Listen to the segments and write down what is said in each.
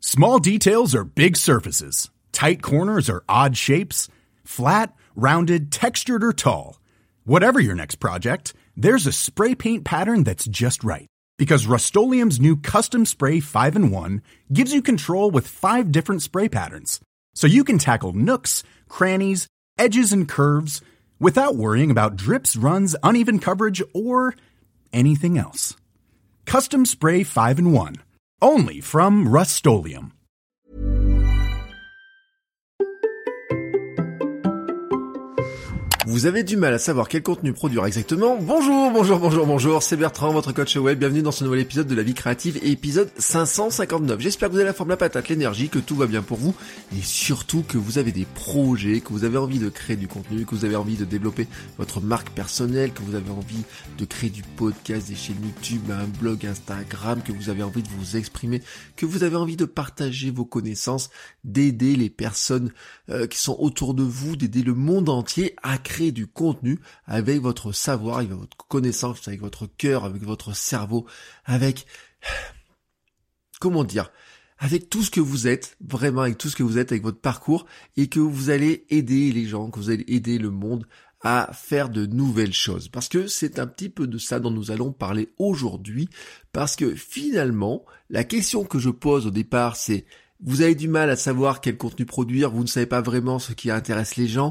Small details are big surfaces. Tight corners are odd shapes. Flat, rounded, textured, or tall. Whatever your next project, there's a spray paint pattern that's just right. Because Rust-Oleum's new Custom Spray 5-in-1 gives you control with 5 different spray patterns. So you can tackle nooks, crannies, edges, and curves without worrying about drips, runs, uneven coverage, or anything else. Custom Spray 5-in-1. Only from Rust-Oleum. Vous avez du mal à savoir quel contenu produire exactement? Bonjour, c'est Bertrand, votre coach web, bienvenue dans ce nouvel épisode de La Vie Créative, épisode 559. J'espère que vous avez la forme, la patate, l'énergie, que tout va bien pour vous, et surtout que vous avez des projets, que vous avez envie de créer du contenu, que vous avez envie de développer votre marque personnelle, que vous avez envie de créer du podcast, des chaînes YouTube, un blog Instagram, que vous avez envie de vous exprimer, que vous avez envie de partager vos connaissances, d'aider les personnes qui sont autour de vous, d'aider le monde entier à créer du contenu avec votre savoir, avec votre connaissance, avec votre cœur, avec votre cerveau, avec, avec tout ce que vous êtes, vraiment avec tout ce que vous êtes, avec votre parcours, et que vous allez aider les gens, que vous allez aider le monde à faire de nouvelles choses. Parce que c'est un petit peu de ça dont nous allons parler aujourd'hui, parce que finalement, la question que je pose au départ, c'est: vous avez du mal à savoir quel contenu produire, vous ne savez pas vraiment ce qui intéresse les gens,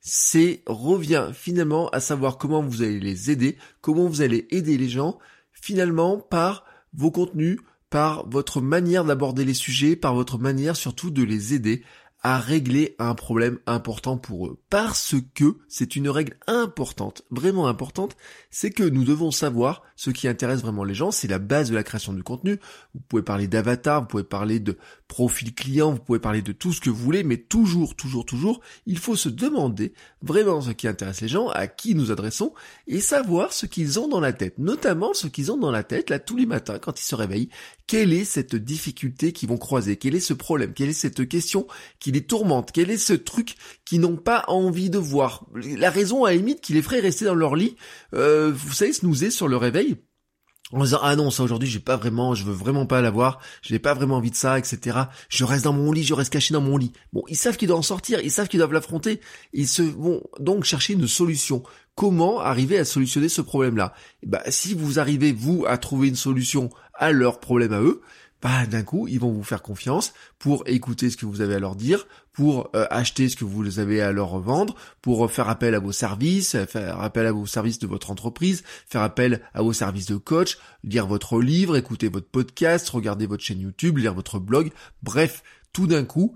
revient finalement à savoir comment vous allez les aider, comment vous allez aider les gens, finalement par vos contenus, par votre manière d'aborder les sujets, par votre manière surtout de les aider à régler un problème important pour eux. Parce que c'est une règle importante, vraiment importante, c'est que nous devons savoir ce qui intéresse vraiment les gens, c'est la base de la création du contenu. Vous pouvez parler d'avatar, vous pouvez parler de profil client, vous pouvez parler de tout ce que vous voulez, mais toujours, il faut se demander vraiment ce qui intéresse les gens, à qui nous adressons, et savoir ce qu'ils ont dans la tête, notamment ce qu'ils ont dans la tête, là, tous les matins, quand ils se réveillent. Quelle est cette difficulté qu'ils vont croiser? Quel est ce problème? Quelle est cette question qui les tourmente? Quel est ce truc qu'ils n'ont pas envie de voir? La raison, à la limite, qui les ferait rester dans leur lit, vous savez, snoozer sur le réveil, en disant: ah non, ça aujourd'hui je veux vraiment pas l'avoir, je n'ai pas vraiment envie de ça, etc. Je reste dans mon lit, je reste caché dans mon lit. Bon, ils savent qu'ils doivent en sortir, ils savent qu'ils doivent l'affronter, ils se vont donc chercher une solution. Comment arriver à solutionner ce problème-là? Si vous arrivez, vous, à trouver une solution à leur problème à eux, d'un coup, ils vont vous faire confiance pour écouter ce que vous avez à leur dire, pour acheter ce que vous avez à leur vendre, pour faire appel à vos services, faire appel à vos services de votre entreprise, faire appel à vos services de coach, lire votre livre, écouter votre podcast, regarder votre chaîne YouTube, lire votre blog. Bref, tout d'un coup,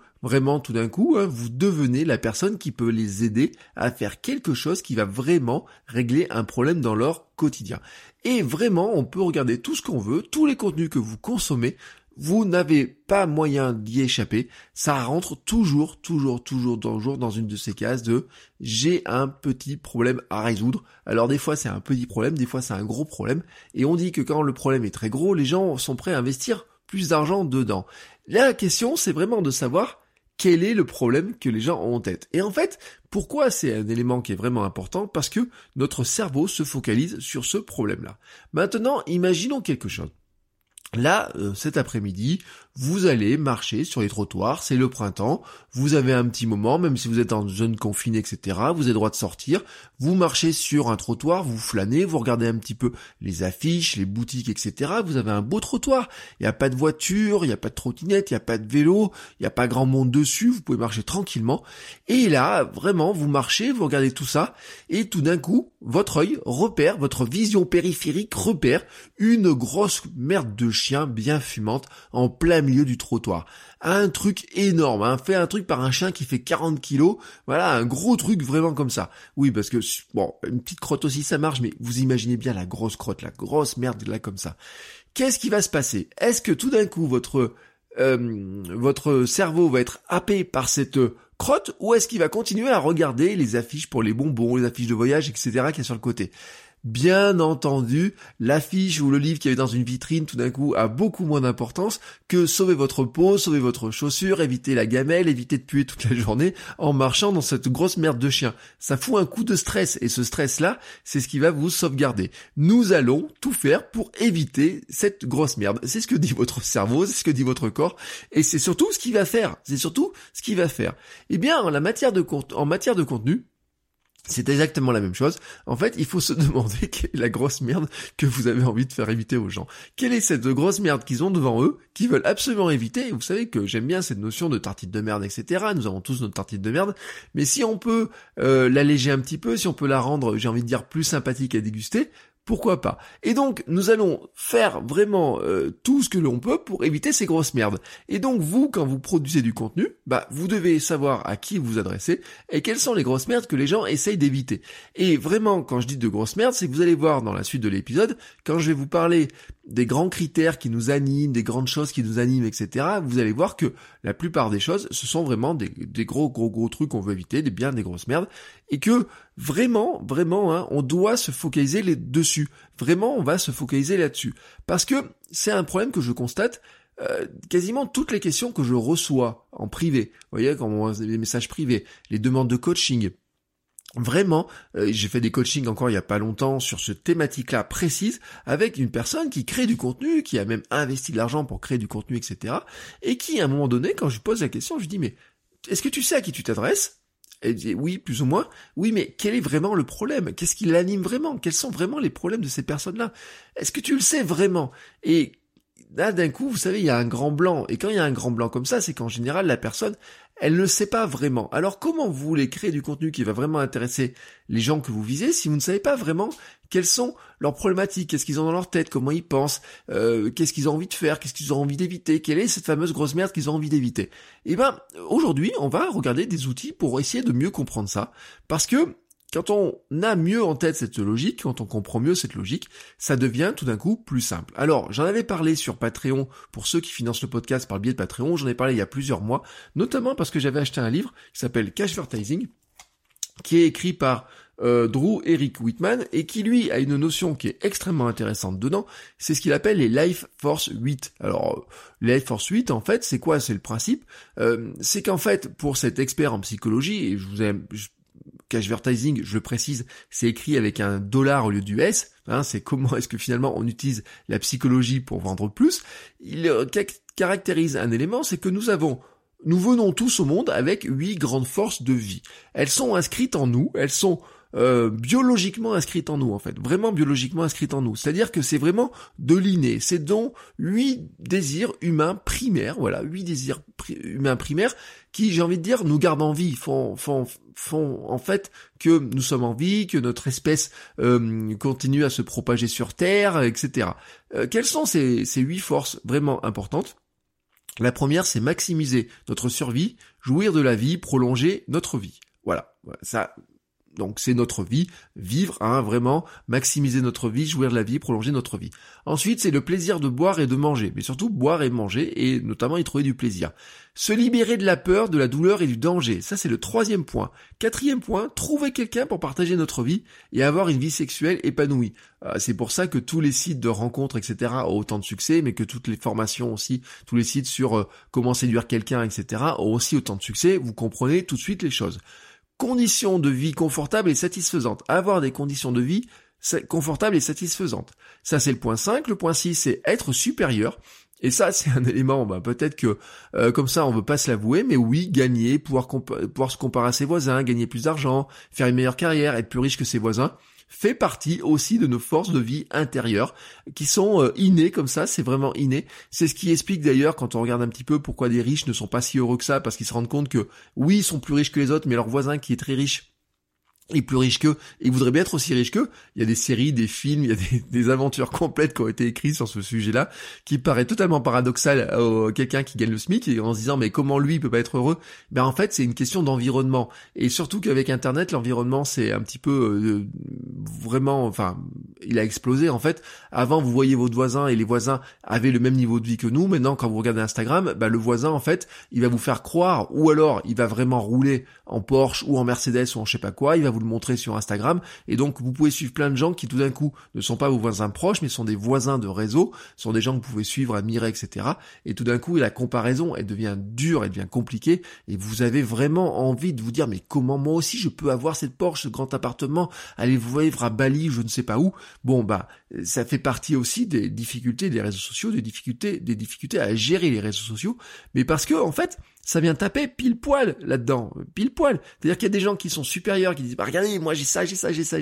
vous devenez la personne qui peut les aider à faire quelque chose qui va vraiment régler un problème dans leur quotidien. Et vraiment, on peut regarder tout ce qu'on veut, tous les contenus que vous consommez, vous n'avez pas moyen d'y échapper, ça rentre toujours dans une de ces cases de « j'ai un petit problème à résoudre ». Alors des fois c'est un petit problème, des fois c'est un gros problème, et on dit que quand le problème est très gros, les gens sont prêts à investir plus d'argent dedans. La question, c'est vraiment de savoir quel est le problème que les gens ont en tête. Et en fait, pourquoi c'est un élément qui est vraiment important? Parce que notre cerveau se focalise sur ce problème-là. Maintenant, imaginons quelque chose. Là, cet après-midi, vous allez marcher sur les trottoirs, c'est le printemps, vous avez un petit moment, même si vous êtes en zone confinée, etc., vous avez le droit de sortir, vous marchez sur un trottoir, vous flânez, vous regardez un petit peu les affiches, les boutiques, etc., vous avez un beau trottoir, il n'y a pas de voiture, il n'y a pas de trottinette, il n'y a pas de vélo, il n'y a pas grand monde dessus, vous pouvez marcher tranquillement, et là, vraiment, vous marchez, vous regardez tout ça, et tout d'un coup, votre œil repère, votre vision périphérique repère une grosse merde de chien bien fumante en plein milieu du trottoir. Un truc énorme, fait un truc par un chien qui fait 40 kilos, voilà, un gros truc vraiment comme ça. Oui, parce que, bon, une petite crotte aussi ça marche, mais vous imaginez bien la grosse crotte, la grosse merde là comme ça. Qu'est-ce qui va se passer? Est-ce que tout d'un coup votre cerveau va être happé par cette crotte, ou est-ce qu'il va continuer à regarder les affiches pour les bonbons, les affiches de voyage, etc. qu'il y a sur le côté? bien entendu, l'affiche ou le livre qu'il y avait dans une vitrine tout d'un coup a beaucoup moins d'importance que sauver votre peau, sauver votre chaussure, éviter la gamelle, éviter de puer toute la journée en marchant dans cette grosse merde de chien. Ça fout un coup de stress et ce stress-là, c'est ce qui va vous sauvegarder. Nous allons tout faire pour éviter cette grosse merde. C'est ce que dit votre cerveau, c'est ce que dit votre corps et c'est surtout ce qu'il va faire. C'est surtout ce qu'il va faire. Eh bien, en matière de contenu, c'est exactement la même chose. En fait, il faut se demander quelle est la grosse merde que vous avez envie de faire éviter aux gens. Quelle est cette grosse merde qu'ils ont devant eux, qu'ils veulent absolument éviter. Et vous savez que j'aime bien cette notion de tartine de merde, etc. Nous avons tous notre tartine de merde. Mais si on peut l'alléger un petit peu, si on peut la rendre, j'ai envie de dire, plus sympathique à déguster, pourquoi pas? Et donc, nous allons faire vraiment tout ce que l'on peut pour éviter ces grosses merdes. Et donc, vous, quand vous produisez du contenu, vous devez savoir à qui vous adressez et quelles sont les grosses merdes que les gens essayent d'éviter. Et vraiment, quand je dis de grosses merdes, c'est que vous allez voir dans la suite de l'épisode, quand je vais vous parler des grands critères qui nous animent, des grandes choses qui nous animent, etc., vous allez voir que la plupart des choses, ce sont vraiment des gros trucs qu'on veut éviter, des grosses merdes, et que vraiment, on doit se focaliser dessus. Vraiment, on va se focaliser là-dessus. Parce que c'est un problème que je constate, quasiment toutes les questions que je reçois en privé, vous voyez, quand on voit des messages privés, les demandes de coaching, vraiment, j'ai fait des coachings encore il y a pas longtemps sur cette thématique-là précise avec une personne qui crée du contenu, qui a même investi de l'argent pour créer du contenu, etc. Et qui, à un moment donné, quand je lui pose la question, je lui dis, mais est-ce que tu sais à qui tu t'adresses? Elle dit oui, plus ou moins. Oui, mais quel est vraiment le problème? Qu'est-ce qui l'anime vraiment? Quels sont vraiment les problèmes de ces personnes-là? Est-ce que tu le sais vraiment? Et là, d'un coup, vous savez, il y a un grand blanc. Et quand il y a un grand blanc comme ça, c'est qu'en général, la personne, elle ne le sait pas vraiment. Alors, comment vous voulez créer du contenu qui va vraiment intéresser les gens que vous visez si vous ne savez pas vraiment quelles sont leurs problématiques, qu'est-ce qu'ils ont dans leur tête, comment ils pensent, qu'est-ce qu'ils ont envie de faire, qu'est-ce qu'ils ont envie d'éviter, quelle est cette fameuse grosse merde qu'ils ont envie d'éviter. Et aujourd'hui, on va regarder des outils pour essayer de mieux comprendre ça, parce que quand on a mieux en tête cette logique, quand on comprend mieux cette logique, ça devient tout d'un coup plus simple. Alors, j'en avais parlé sur Patreon, pour ceux qui financent le podcast par le biais de Patreon, j'en ai parlé il y a plusieurs mois, notamment parce que j'avais acheté un livre qui s'appelle Cashvertising, qui est écrit par Drew Eric Whitman, et qui lui a une notion qui est extrêmement intéressante dedans, c'est ce qu'il appelle les Life Force 8. Alors, les Life Force 8, en fait, c'est quoi? C'est le principe, c'est qu'en fait, pour cet expert en psychologie, et Cashvertising, je le précise, c'est écrit avec un dollar au lieu du S, c'est comment est-ce que finalement on utilise la psychologie pour vendre plus. Il caractérise un élément, c'est que nous venons tous au monde avec 8 grandes forces de vie. Elles sont inscrites en nous, elles sont biologiquement inscrites en nous, en fait, vraiment biologiquement inscrites en nous. C'est-à-dire que c'est vraiment de l'inné, c'est donc 8 désirs humains primaires, voilà, 8 désirs humains primaires qui, j'ai envie de dire, nous gardent en vie, font en fait que nous sommes en vie, que notre espèce continue à se propager sur Terre, etc. Quelles sont ces 8 forces vraiment importantes? La première, c'est maximiser notre survie, jouir de la vie, prolonger notre vie. Voilà, ça. Donc c'est notre vie, vivre, vraiment, maximiser notre vie, jouir de la vie, prolonger notre vie. Ensuite, c'est le plaisir de boire et de manger, mais surtout boire et manger, et notamment y trouver du plaisir. Se libérer de la peur, de la douleur et du danger, ça c'est le 3e point. 4e point, trouver quelqu'un pour partager notre vie et avoir une vie sexuelle épanouie. C'est pour ça que tous les sites de rencontres, etc. ont autant de succès, mais que toutes les formations aussi, tous les sites sur comment séduire quelqu'un, etc. ont aussi autant de succès, vous comprenez tout de suite les choses. Conditions de vie confortables et satisfaisantes. Avoir des conditions de vie confortables et satisfaisantes. Ça, c'est le point 5. Le point 6, c'est être supérieur. Et ça, c'est un élément, peut-être que comme ça, on veut pas se l'avouer, mais oui, gagner, pouvoir se comparer à ses voisins, gagner plus d'argent, faire une meilleure carrière, être plus riche que ses voisins, fait partie aussi de nos forces de vie intérieures qui sont innées comme ça, c'est vraiment inné. C'est ce qui explique d'ailleurs quand on regarde un petit peu pourquoi des riches ne sont pas si heureux que ça, parce qu'ils se rendent compte que oui, ils sont plus riches que les autres, mais leur voisin qui est très riche est plus riche qu'eux, et ils voudraient bien être aussi riches qu'eux. Il y a des séries, des films, il y a des aventures complètes qui ont été écrites sur ce sujet-là, qui paraît totalement paradoxal à quelqu'un qui gagne le SMIC, et en se disant mais comment lui il peut pas être heureux? En fait c'est une question d'environnement, et surtout qu'avec Internet l'environnement c'est un petit peu vraiment, il a explosé en fait. Avant vous voyez votre voisin et les voisins avaient le même niveau de vie que nous. Maintenant quand vous regardez Instagram, le voisin en fait il va vous faire croire, ou alors il va vraiment rouler en Porsche ou en Mercedes ou en je sais pas quoi, il va vous le montrer sur Instagram, et donc vous pouvez suivre plein de gens qui tout d'un coup ne sont pas vos voisins proches, mais sont des voisins de réseau, sont des gens que vous pouvez suivre, admirer, etc. Et tout d'un coup, la comparaison, elle devient dure, elle devient compliquée, et vous avez vraiment envie de vous dire, mais comment moi aussi je peux avoir cette Porsche, ce grand appartement, aller vous vivre à Bali, je ne sais pas où. Bon, ça fait partie aussi des difficultés des réseaux sociaux, des difficultés à gérer les réseaux sociaux, mais parce que, en fait, ça vient taper pile poil là-dedans, pile poil. C'est-à-dire qu'il y a des gens qui sont supérieurs, qui disent, regardez, moi j'ai ça,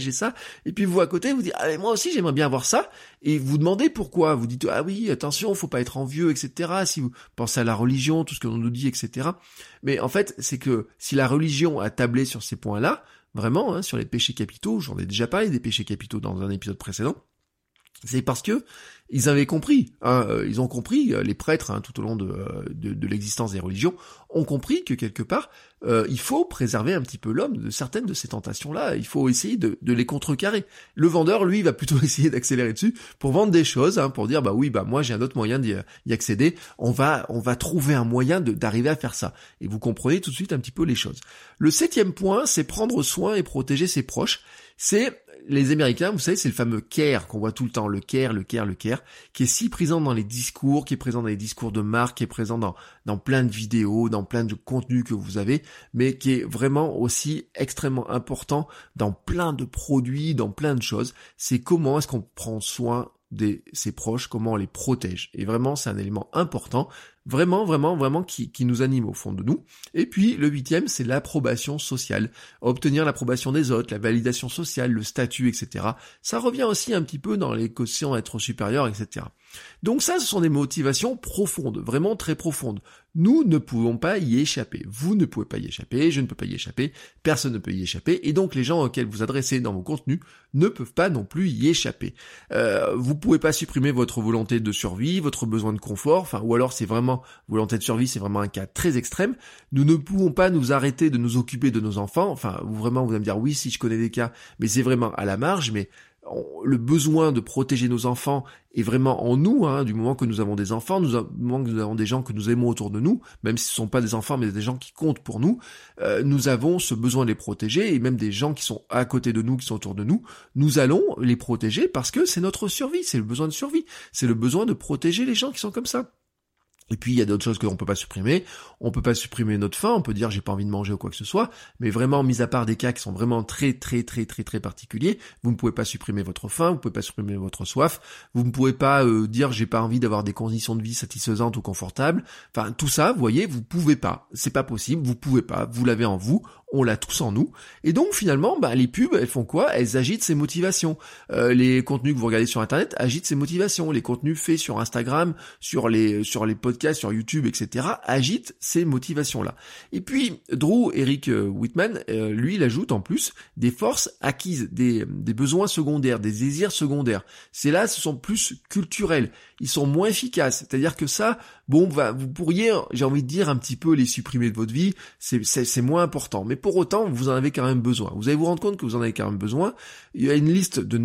et puis vous à côté, vous dites, mais moi aussi j'aimerais bien avoir ça, et vous demandez pourquoi, vous dites, oui, attention, faut pas être envieux, etc., si vous pensez à la religion, tout ce que l'on nous dit, etc. Mais en fait, c'est que si la religion a tablé sur ces points-là, vraiment, sur les péchés capitaux, j'en ai déjà parlé des péchés capitaux dans un épisode précédent, c'est parce que ils avaient compris, ils ont compris, les prêtres, tout au long de l'existence des religions, ont compris que quelque part, il faut préserver un petit peu l'homme de certaines de ces tentations-là, il faut essayer de les contrecarrer. Le vendeur, lui, va plutôt essayer d'accélérer dessus pour vendre des choses, pour dire, moi j'ai un autre moyen d'y accéder, on va trouver un moyen d'arriver à faire ça. Et vous comprenez tout de suite un petit peu les choses. Le 7e point, c'est prendre soin et protéger ses proches. C'est les Américains, vous savez, c'est le fameux care qu'on voit tout le temps, le care, qui est si présent dans les discours, qui est présent dans les discours de marque, qui est présent dans plein de vidéos, dans plein de contenus que vous avez, mais qui est vraiment aussi extrêmement important dans plein de produits, dans plein de choses. C'est comment est-ce qu'on prend soin de ses proches, comment on les protège. Et vraiment, c'est un élément important, vraiment qui nous anime au fond de nous. Et puis, le 8e, c'est l'approbation sociale. Obtenir l'approbation des autres, la validation sociale, le statut, etc. Ça revient aussi un petit peu dans les quotients être supérieur, etc. Donc ça, ce sont des motivations profondes, vraiment très profondes. Nous ne pouvons pas y échapper. Vous ne pouvez pas y échapper, je ne peux pas y échapper, personne ne peut y échapper, et donc les gens auxquels vous adressez dans vos contenus ne peuvent pas non plus y échapper. Vous pouvez pas supprimer votre volonté de survie, votre besoin de confort, ou alors c'est vraiment, volonté de survie, c'est vraiment un cas très extrême. Nous ne pouvons pas nous arrêter de nous occuper de nos enfants, vous allez me dire, oui, si je connais des cas, mais c'est vraiment à la marge, mais le besoin de protéger nos enfants est vraiment en nous, du moment que nous avons des enfants, du moment que nous avons des gens que nous aimons autour de nous, même si ce ne sont pas des enfants, mais des gens qui comptent pour nous, nous avons ce besoin de les protéger, et même des gens qui sont à côté de nous, qui sont autour de nous, nous allons les protéger parce que c'est notre survie, c'est le besoin de survie, c'est le besoin de protéger les gens qui sont comme ça. Et puis il y a d'autres choses que l'on peut pas supprimer. On peut pas supprimer notre faim, on peut dire j'ai pas envie de manger ou quoi que ce soit, mais vraiment mis à part des cas qui sont vraiment très particuliers, vous ne pouvez pas supprimer votre faim, vous pouvez pas supprimer votre soif, vous ne pouvez pas dire j'ai pas envie d'avoir des conditions de vie satisfaisantes ou confortables. Tout ça, vous voyez, vous pouvez pas, c'est pas possible, vous pouvez pas, vous l'avez en vous. On l'a tous en nous, et donc finalement, les pubs, elles font quoi? Elles agitent ces motivations. Les contenus que vous regardez sur Internet agitent ces motivations. Les contenus faits sur Instagram, sur les podcasts, sur YouTube, etc., agitent ces motivations-là. Et puis Eric Whitman, lui, il ajoute en plus des forces acquises, des besoins secondaires, des désirs secondaires. Ce sont plus culturels. Ils sont moins efficaces. C'est-à-dire que ça, vous pourriez, j'ai envie de dire, un petit peu les supprimer de votre vie. C'est moins important. Mais pour autant, vous en avez quand même besoin. Vous allez vous rendre compte que vous en avez quand même besoin. Il y a une liste de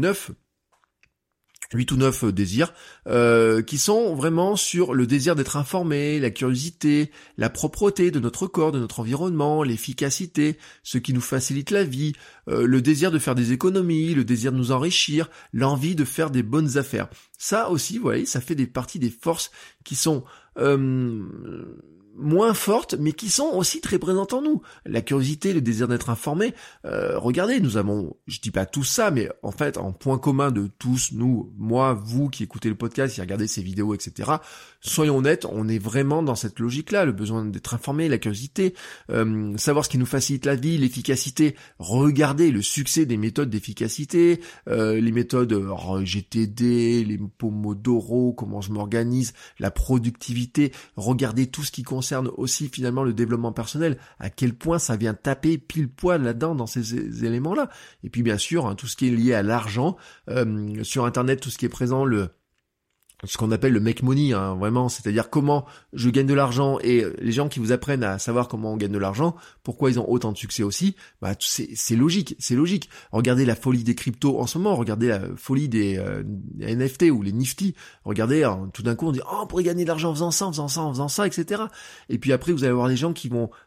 8 ou 9 désirs, qui sont vraiment sur le désir d'être informé, la curiosité, la propreté de notre corps, de notre environnement, l'efficacité, ce qui nous facilite la vie, le désir de faire des économies, le désir de nous enrichir, l'envie de faire des bonnes affaires. Ça aussi, vous voyez, ça fait partie des forces qui sont moins fortes, mais qui sont aussi très présentes en nous. La curiosité, le désir d'être informé. Regardez, nous avons, je dis pas tout ça, mais en fait, en point commun de tous, nous, moi, vous qui écoutez le podcast, qui regardez ces vidéos, etc., soyons honnêtes, on est vraiment dans cette logique-là, le besoin d'être informé, la curiosité, savoir ce qui nous facilite la vie, l'efficacité. Regardez le succès des méthodes d'efficacité, les méthodes GTD, les Pomodoro, comment je m'organise, la productivité. Regardez tout ce qui concerne aussi finalement le développement personnel, à quel point ça vient taper pile poil là-dedans dans ces éléments-là. Et puis bien sûr, tout ce qui est lié à l'argent, sur Internet, tout ce qui est présent, ce qu'on appelle le make money, vraiment, c'est-à-dire comment je gagne de l'argent, et les gens qui vous apprennent à savoir comment on gagne de l'argent, pourquoi ils ont autant de succès aussi, c'est logique. Regardez la folie des cryptos en ce moment, regardez la folie des NFT ou les Nifty, regardez, tout d'un coup on dit on pourrait gagner de l'argent en faisant ça, etc. Et puis après vous allez avoir des gens qui vont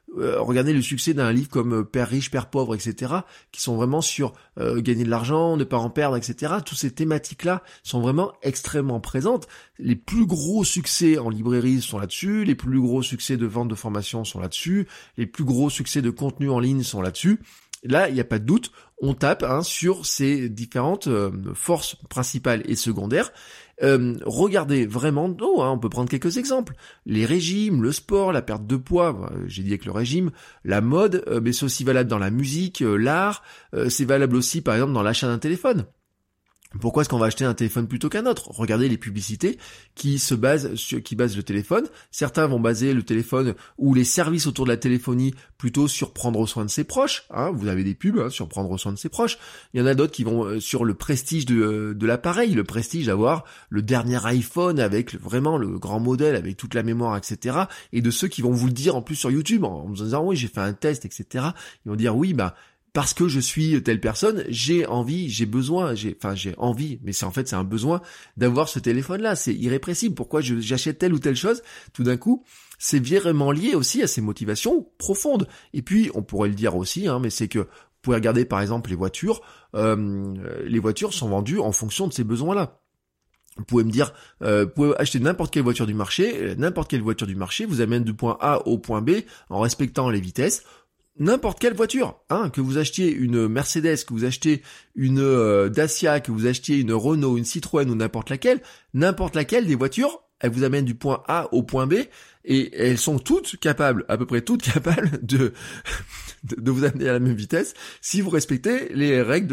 regardez le succès d'un livre comme Père riche, Père pauvre, etc., qui sont vraiment sur gagner de l'argent, ne pas en perdre, etc. Toutes ces thématiques-là sont vraiment extrêmement présentes. Les plus gros succès en librairie sont là-dessus, les plus gros succès de vente de formation sont là-dessus, les plus gros succès de contenu en ligne sont là-dessus. Là, il n'y a pas de doute, on tape sur ces différentes forces principales et secondaires. Regardez vraiment, on peut prendre quelques exemples. Les régimes, le sport, la perte de poids, j'ai dit avec le régime, la mode, mais c'est aussi valable dans la musique, l'art, c'est valable aussi par exemple dans l'achat d'un téléphone. Pourquoi est-ce qu'on va acheter un téléphone plutôt qu'un autre? Regardez les publicités qui basent le téléphone. Certains vont baser le téléphone ou les services autour de la téléphonie plutôt sur prendre soin de ses proches. Vous avez des pubs sur prendre soin de ses proches. Il y en a d'autres qui vont sur le prestige de l'appareil, le prestige d'avoir le dernier iPhone avec vraiment le grand modèle, avec toute la mémoire, etc. Et de ceux qui vont vous le dire en plus sur YouTube en vous disant oui j'ai fait un test, etc. Ils vont dire oui parce que je suis telle personne, j'ai envie, j'ai envie, mais c'est un besoin d'avoir ce téléphone-là, c'est irrépressible. Pourquoi j'achète telle ou telle chose? Tout d'un coup, c'est vraiment lié aussi à ces motivations profondes. Et puis, on pourrait le dire aussi, mais c'est que vous pouvez regarder par exemple les voitures sont vendues en fonction de ces besoins-là. Vous pouvez me dire, vous pouvez acheter n'importe quelle voiture du marché, vous amène du point A au point B en respectant les vitesses. N'importe quelle voiture, que vous achetiez une Mercedes, que vous achetiez une Dacia, que vous achetiez une Renault, une Citroën ou n'importe laquelle des voitures, elles vous amènent du point A au point B et elles sont à peu près toutes capables de vous amener à la même vitesse si vous respectez les règles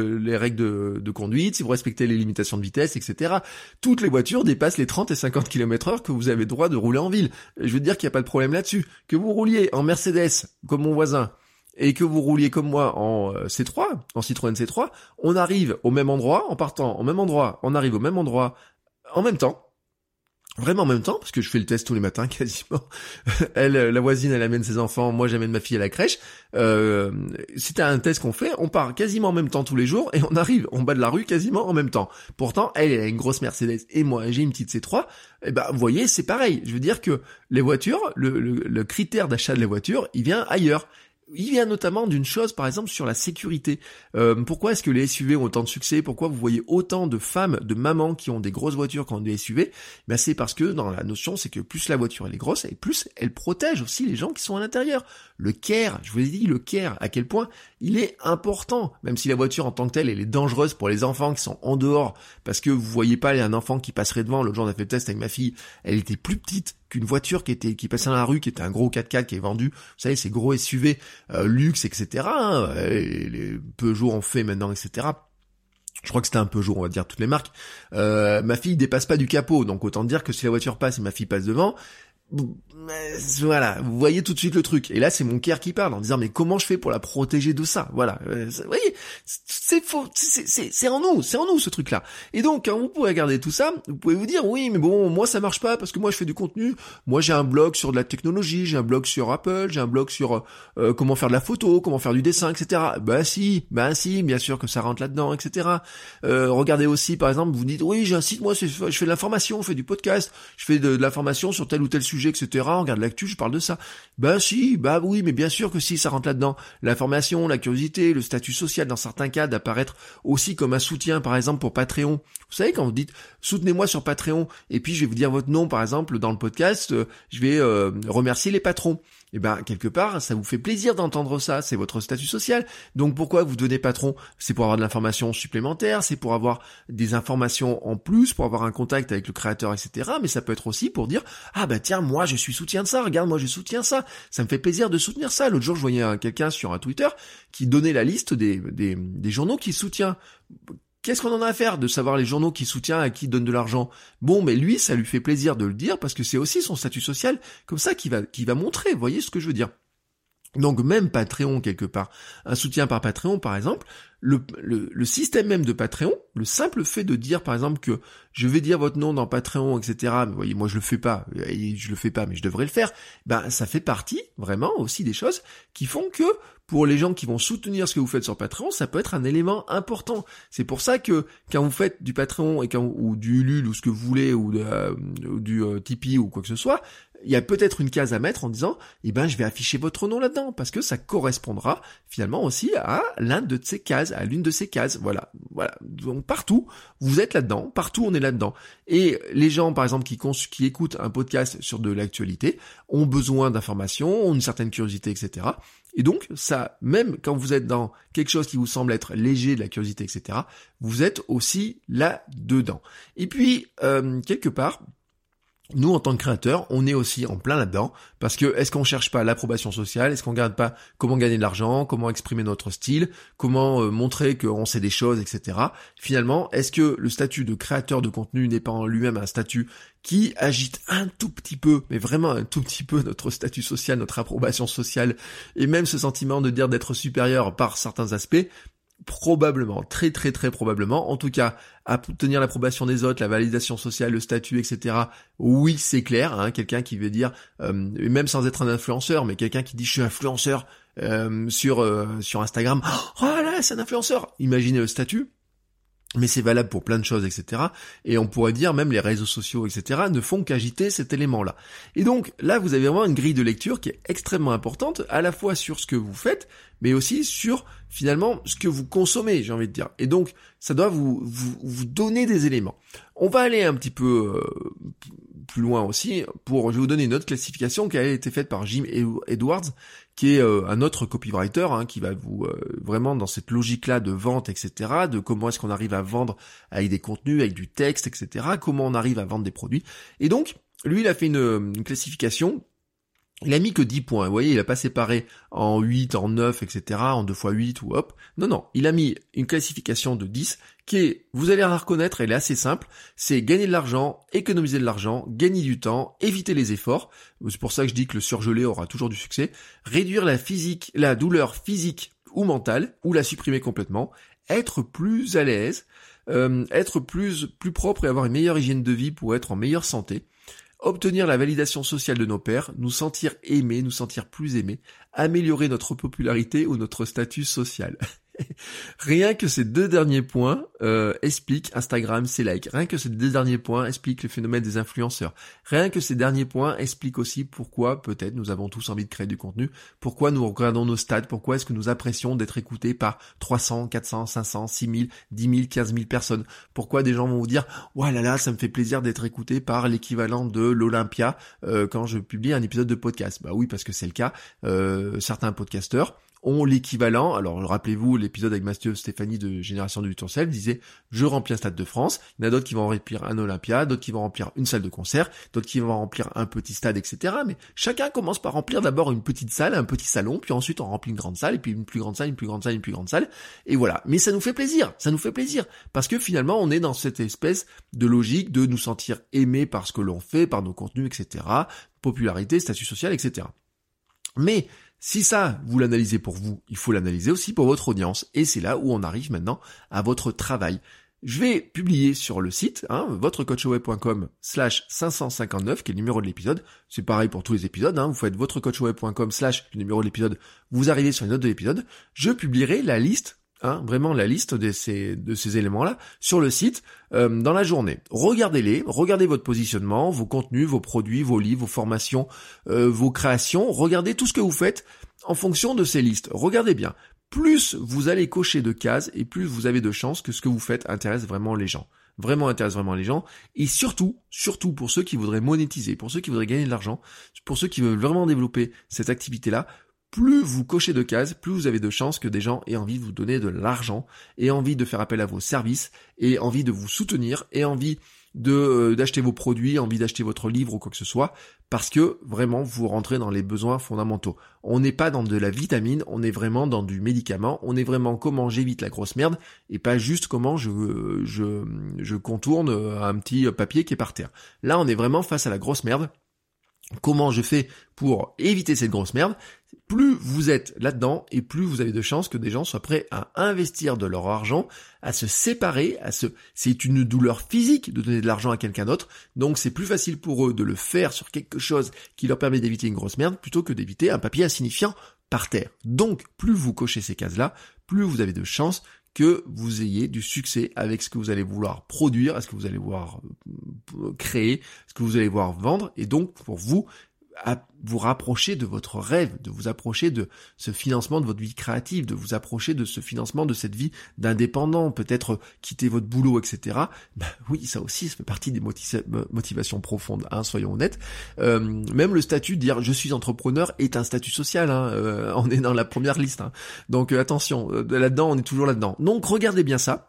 de conduite, si vous respectez les limitations de vitesse, etc. Toutes les voitures dépassent les 30 et 50 km/h que vous avez le droit de rouler en ville. Je veux dire qu'il n'y a pas de problème là-dessus. Que vous rouliez en Mercedes, comme mon voisin, et que vous rouliez comme moi en C3, en Citroën C3, on arrive au même endroit, en partant au même endroit, on arrive au même endroit en même temps. Vraiment en même temps, parce que je fais le test tous les matins quasiment. La voisine, elle amène ses enfants, moi j'amène ma fille à la crèche. C'est un test qu'on fait, on part quasiment en même temps tous les jours et on arrive en bas de la rue quasiment en même temps. Pourtant, elle a une grosse Mercedes et moi j'ai une petite C3. Vous voyez, c'est pareil. Je veux dire que les voitures, le critère d'achat de la voiture, il vient ailleurs. Il vient notamment d'une chose, par exemple, sur la sécurité. Pourquoi est-ce que les SUV ont autant de succès? Pourquoi vous voyez autant de femmes, de mamans qui ont des grosses voitures qui ont des SUV? C'est parce que dans la notion, c'est que plus la voiture elle est grosse, et plus elle protège aussi les gens qui sont à l'intérieur. Le care, je vous l'ai dit, le care, à quel point il est important. Même si la voiture en tant que telle, elle est dangereuse pour les enfants qui sont en dehors, parce que vous voyez pas un enfant qui passerait devant. L'autre jour, on a fait le test avec ma fille, elle était plus petite qu'une voiture qui passait dans la rue, qui était un gros 4x4 qui est vendu, vous savez, ces gros SUV luxe, etc. Les Peugeot en fait maintenant, etc. Je crois que c'était un Peugeot, on va dire toutes les marques. Ma fille dépasse pas du capot, donc autant dire que si la voiture passe et ma fille passe devant, voilà, vous voyez tout de suite le truc. Et là, c'est mon cœur qui parle en disant mais comment je fais pour la protéger de ça? Voilà, vous voyez, c'est faux, c'est en nous ce truc-là. Et donc, quand vous pouvez regarder tout ça, vous pouvez vous dire oui, mais bon, moi ça marche pas parce que moi je fais du contenu. Moi j'ai un blog sur de la technologie, j'ai un blog sur Apple, j'ai un blog sur comment faire de la photo, comment faire du dessin, etc. Si, bien sûr que ça rentre là-dedans, etc. Regardez aussi, par exemple, vous dites oui, j'ai un site, moi je fais de l'information, je fais du podcast, je fais de l'information sur tel ou tel sujet, etc. On regarde l'actu, je parle de ça. Oui, mais bien sûr que si, ça rentre là-dedans. L'information, la curiosité, le statut social, dans certains cas, d'apparaître aussi comme un soutien, par exemple, pour Patreon. Vous savez, quand vous dites « soutenez-moi sur Patreon », et puis je vais vous dire votre nom, par exemple, dans le podcast, je vais remercier les patrons. Quelque part, ça vous fait plaisir d'entendre ça, c'est votre statut social. Donc pourquoi vous devenez patron? C'est pour avoir de l'information supplémentaire, c'est pour avoir des informations en plus, pour avoir un contact avec le créateur, etc. Mais ça peut être aussi pour dire tiens, moi je suis soutien de ça, regarde, moi je soutiens ça, ça me fait plaisir de soutenir ça. L'autre jour, je voyais quelqu'un sur un Twitter qui donnait la liste des journaux qu'il soutient. Qu'est-ce qu'on en a à faire de savoir les journaux qui soutiennent, à qui donnent de l'argent? Mais lui, ça lui fait plaisir de le dire parce que c'est aussi son statut social comme ça qui va montrer, vous voyez ce que je veux dire? Donc même Patreon quelque part, un soutien par Patreon par exemple, le système même de Patreon, le simple fait de dire par exemple que je vais dire votre nom dans Patreon, etc. Mais vous voyez, moi je le fais pas, mais je devrais le faire. Ça fait partie vraiment aussi des choses qui font que pour les gens qui vont soutenir ce que vous faites sur Patreon, ça peut être un élément important. C'est pour ça que quand vous faites du Patreon ou du Ulule ou ce que vous voulez ou du Tipeee ou quoi que ce soit, il y a peut-être une case à mettre en disant, je vais afficher votre nom là-dedans, parce que ça correspondra finalement aussi à l'une de ces cases. Voilà. Donc partout, vous êtes là-dedans, partout on est là-dedans. Et les gens, par exemple, qui écoutent un podcast sur de l'actualité, ont besoin d'informations, ont une certaine curiosité, etc. Et donc, ça, même quand vous êtes dans quelque chose qui vous semble être léger, de la curiosité, etc., vous êtes aussi là-dedans. Et puis, quelque part, nous, en tant que créateurs, on est aussi en plein là-dedans, parce que est-ce qu'on cherche pas l'approbation sociale, est-ce qu'on regarde pas comment gagner de l'argent, comment exprimer notre style, comment montrer qu'on sait des choses, etc. Finalement, est-ce que le statut de créateur de contenu n'est pas en lui-même un statut qui agite un tout petit peu, mais vraiment un tout petit peu notre statut social, notre approbation sociale, et même ce sentiment de dire d'être supérieur par certains aspects? Probablement, très très très probablement, en tout cas, à obtenir l'approbation des autres, la validation sociale, le statut, etc. Oui, c'est clair, quelqu'un qui veut dire, même sans être un influenceur, mais quelqu'un qui dit je suis influenceur sur Instagram, oh là, c'est un influenceur. Imaginez le statut. Mais c'est valable pour plein de choses, etc. Et on pourrait dire même les réseaux sociaux, etc. ne font qu'agiter cet élément-là. Et donc là, vous avez vraiment une grille de lecture qui est extrêmement importante, à la fois sur ce que vous faites, mais aussi sur finalement ce que vous consommez, j'ai envie de dire. Et donc ça doit vous donner des éléments. On va aller un petit peu plus loin aussi. Je vais vous donner une autre classification qui a été faite par Jim Edwards, qui est un autre copywriter, qui va vous vraiment dans cette logique-là de vente, etc., de comment est-ce qu'on arrive à vendre avec des contenus, avec du texte, etc., comment on arrive à vendre des produits. Et donc, lui, il a fait une classification. Il a mis que 10 points, vous voyez, il a pas séparé en 8, en 9, etc., en 2x8 ou hop. Non, il a mis une classification de 10 qui est, vous allez la reconnaître, elle est assez simple, c'est gagner de l'argent, économiser de l'argent, gagner du temps, éviter les efforts, c'est pour ça que je dis que le surgelé aura toujours du succès, réduire la douleur physique ou mentale, ou la supprimer complètement, être plus à l'aise, être plus propre et avoir une meilleure hygiène de vie pour être en meilleure santé, obtenir la validation sociale de nos pairs, nous sentir aimés, nous sentir plus aimés, améliorer notre popularité ou notre statut social. Rien que ces deux derniers points expliquent Instagram, ses likes. Rien que ces deux derniers points expliquent le phénomène des influenceurs. Rien que ces derniers points expliquent aussi pourquoi peut-être nous avons tous envie de créer du contenu, pourquoi nous regardons nos stats, pourquoi est-ce que nous apprécions d'être écoutés par 300, 400, 500, 6 000, 10 000, 15 000 personnes. Pourquoi des gens vont vous dire « Oh là là, ça me fait plaisir d'être écouté par l'équivalent de l'Olympia quand je publie un épisode de podcast. » Bah oui, parce que c'est le cas. Certains podcasteurs ont l'équivalent, alors rappelez-vous l'épisode avec Mathieu Stéphanie de Génération du Tourcel disait je remplis un stade de France, il y en a d'autres qui vont remplir un Olympia, d'autres qui vont remplir une salle de concert, d'autres qui vont remplir un petit stade, etc. Mais chacun commence par remplir d'abord une petite salle, un petit salon, puis ensuite on remplit une grande salle, et puis une plus grande salle, une plus grande salle, une plus grande salle, et voilà. Mais ça nous fait plaisir, parce que finalement on est dans cette espèce de logique de nous sentir aimés par ce que l'on fait, par nos contenus, etc. Popularité, statut social, etc. Mais si ça, vous l'analysez pour vous, il faut l'analyser aussi pour votre audience. Et c'est là où on arrive maintenant à votre travail. Je vais publier sur le site, votrecoachweb.com/559, qui est le numéro de l'épisode. C'est pareil pour tous les épisodes, vous faites votrecoachweb.com/ le numéro de l'épisode, vous arrivez sur une note de l'épisode. Je publierai la liste, vraiment la liste de ces éléments-là sur le site dans la journée. Regardez votre positionnement, vos contenus, vos produits, vos livres, vos formations, vos créations. Regardez tout ce que vous faites en fonction de ces listes. Regardez bien. Plus vous allez cocher de cases et plus vous avez de chances que ce que vous faites intéresse vraiment les gens. Et surtout pour ceux qui voudraient monétiser, pour ceux qui voudraient gagner de l'argent, pour ceux qui veulent vraiment développer cette activité-là, plus vous cochez de cases, plus vous avez de chances que des gens aient envie de vous donner de l'argent, aient envie de faire appel à vos services, aient envie de vous soutenir, aient envie d'acheter vos produits, envie d'acheter votre livre ou quoi que ce soit, parce que vraiment vous rentrez dans les besoins fondamentaux. On n'est pas dans de la vitamine, on est vraiment dans du médicament, on est vraiment comment j'évite la grosse merde, et pas juste comment je contourne un petit papier qui est par terre. Là on est vraiment face à la grosse merde. Comment je fais pour éviter cette grosse merde? Plus vous êtes là-dedans et plus vous avez de chances que des gens soient prêts à investir de leur argent, à se séparer, c'est une douleur physique de donner de l'argent à quelqu'un d'autre, donc c'est plus facile pour eux de le faire sur quelque chose qui leur permet d'éviter une grosse merde plutôt que d'éviter un papier insignifiant par terre. Donc plus vous cochez ces cases-là, plus vous avez de chances que vous ayez du succès avec ce que vous allez vouloir produire, ce que vous allez vouloir créer, ce que vous allez vouloir vendre, et donc pour vous, vous rapprocher de votre rêve, de vous approcher de ce financement de votre vie créative, de vous approcher de ce financement de cette vie d'indépendant, peut-être quitter votre boulot, etc. Oui, ça aussi, ça fait partie des motivations profondes, soyons honnêtes. Même le statut de dire je suis entrepreneur est un statut social, on est dans la première liste. Donc attention, là-dedans, on est toujours là-dedans. Donc regardez bien ça.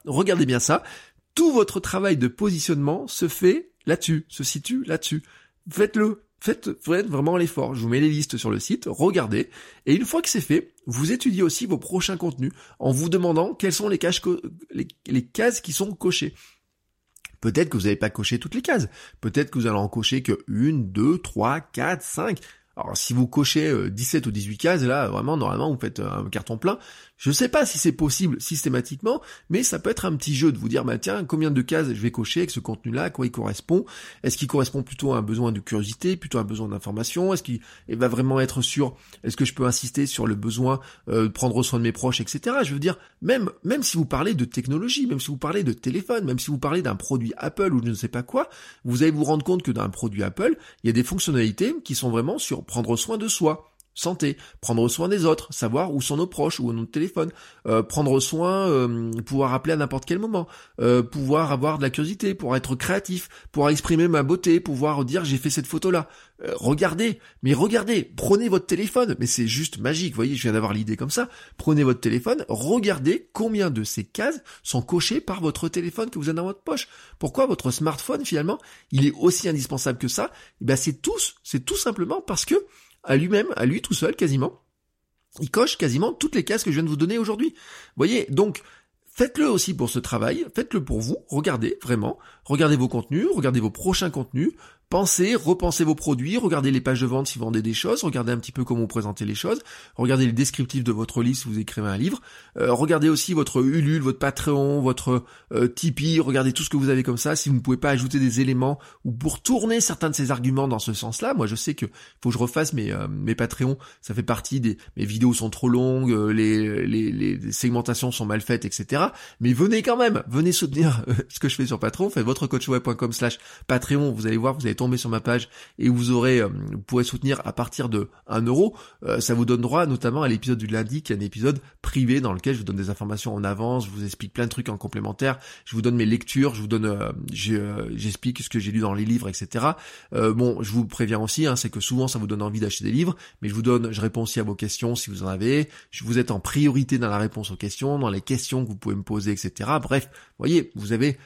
Tout votre travail de positionnement se fait là-dessus, se situe là-dessus. Faites-le. Faites vraiment l'effort. Je vous mets les listes sur le site, regardez. Et une fois que c'est fait, vous étudiez aussi vos prochains contenus en vous demandant quelles sont les cases qui sont cochées. Peut-être que vous n'avez pas coché toutes les cases. Peut-être que vous allez en cocher que 1, 2, 3, 4, 5. Alors si vous cochez 17 ou 18 cases, là vraiment normalement vous faites un carton plein. Je sais pas si c'est possible systématiquement, mais ça peut être un petit jeu de vous dire tiens, combien de cases je vais cocher avec ce contenu-là, à quoi il correspond? Est-ce qu'il correspond plutôt à un besoin de curiosité, plutôt à un besoin d'information? Est-ce qu'il va vraiment être sur est-ce que je peux insister sur le besoin de prendre soin de mes proches, etc. Je veux dire, même si vous parlez de technologie, même si vous parlez de téléphone, même si vous parlez d'un produit Apple ou je ne sais pas quoi, vous allez vous rendre compte que dans un produit Apple, il y a des fonctionnalités qui sont vraiment sur prendre soin de soi. Santé, prendre soin des autres, savoir où sont nos proches, où est notre téléphone, prendre soin, pouvoir appeler à n'importe quel moment, pouvoir avoir de la curiosité, pouvoir être créatif, pouvoir exprimer ma beauté, pouvoir dire j'ai fait cette photo-là. Regardez, prenez votre téléphone, mais c'est juste magique, vous voyez, je viens d'avoir l'idée comme ça, prenez votre téléphone, regardez combien de ces cases sont cochées par votre téléphone que vous avez dans votre poche. Pourquoi votre smartphone, finalement, il est aussi indispensable que ça? C'est tout simplement parce que à lui tout seul quasiment, il coche quasiment toutes les cases que je viens de vous donner aujourd'hui. Vous voyez, donc faites-le aussi pour ce travail, faites-le pour vous, regardez vos contenus, regardez vos prochains contenus, repensez vos produits, regardez les pages de vente si vous vendez des choses, regardez un petit peu comment vous présentez les choses, regardez les descriptifs de votre liste si vous écrivez un livre, regardez aussi votre Ulule, votre Patreon, votre Tipeee, regardez tout ce que vous avez comme ça, si vous ne pouvez pas ajouter des éléments ou pour tourner certains de ces arguments dans ce sens-là. Moi je sais que faut que je refasse mes Patreons, ça fait partie mes vidéos sont trop longues, les segmentations sont mal faites, etc. Mais venez soutenir ce que je fais sur Patreon, faites votrecoachweb.com/Patreon, vous allez voir, vous allez tomber sur ma page et vous pourrez soutenir à partir de 1 euro. Ça vous donne droit notamment à l'épisode du lundi qui est un épisode privé dans lequel je vous donne des informations en avance, je vous explique plein de trucs en complémentaire, je vous donne mes lectures, j'explique ce que j'ai lu dans les livres, etc. Je vous préviens aussi, c'est que souvent ça vous donne envie d'acheter des livres, mais je réponds aussi à vos questions si vous en avez, vous êtes en priorité dans la réponse aux questions, dans les questions que vous pouvez me poser, etc. Bref, vous voyez, vous avez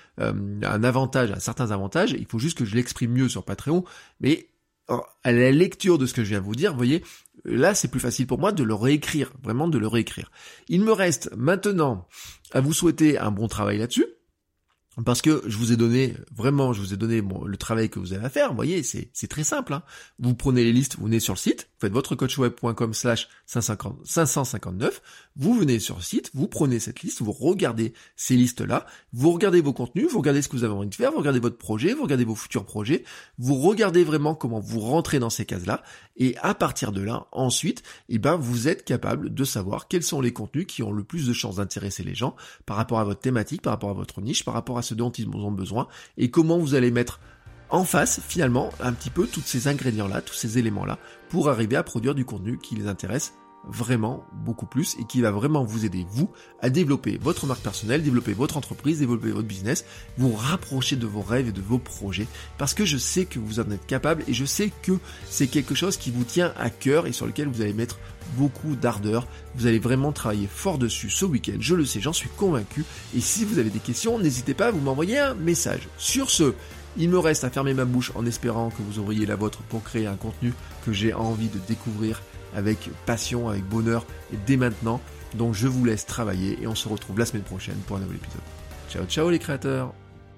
certains avantages, il faut juste que je l'exprime mieux sur Patreon, mais à la lecture de ce que je viens de vous dire, vous voyez, là c'est plus facile pour moi de le réécrire, vraiment de le réécrire. Il me reste maintenant à vous souhaiter un bon travail là-dessus, parce que je vous ai donné le travail que vous avez à faire, vous voyez, c'est très simple. Vous prenez les listes, vous venez sur le site, vous faites votrecoachweb.com/559, vous venez sur le site, vous prenez cette liste, vous regardez ces listes-là, vous regardez vos contenus, vous regardez ce que vous avez envie de faire, vous regardez votre projet, vous regardez vos futurs projets, vous regardez vraiment comment vous rentrez dans ces cases-là, et à partir de là, ensuite, vous êtes capable de savoir quels sont les contenus qui ont le plus de chances d'intéresser les gens par rapport à votre thématique, par rapport à votre niche, par rapport à ce dont ils ont besoin, et comment vous allez mettre en face, finalement, un petit peu tous ces ingrédients-là, tous ces éléments-là, pour arriver à produire du contenu qui les intéresse vraiment beaucoup plus et qui va vraiment vous aider, vous, à développer votre marque personnelle, développer votre entreprise, développer votre business, vous rapprocher de vos rêves et de vos projets, parce que je sais que vous en êtes capable et je sais que c'est quelque chose qui vous tient à cœur et sur lequel vous allez mettre beaucoup d'ardeur, vous allez vraiment travailler fort dessus ce week-end, je le sais, j'en suis convaincu, et si vous avez des questions, n'hésitez pas à vous m'envoyer un message. Sur ce, il me reste à fermer ma bouche en espérant que vous ouvriez la vôtre pour créer un contenu que j'ai envie de découvrir avec passion, avec bonheur et dès maintenant. Donc je vous laisse travailler et on se retrouve la semaine prochaine pour un nouvel épisode. Ciao ciao les créateurs.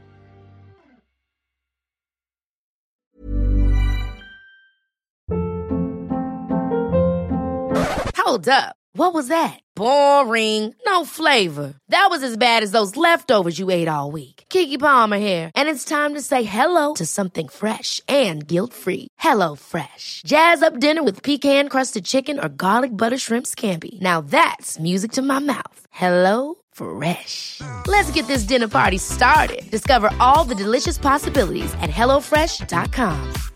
Hold up. What was that? Boring. No flavor. That was as bad as those leftovers you ate all week. Keke Palmer here, and it's time to say hello to something fresh and guilt-free. Hello Fresh. Jazz up dinner with pecan-crusted chicken or garlic butter shrimp scampi. Now that's music to my mouth. Hello Fresh. Let's get this dinner party started. Discover all the delicious possibilities at HelloFresh.com.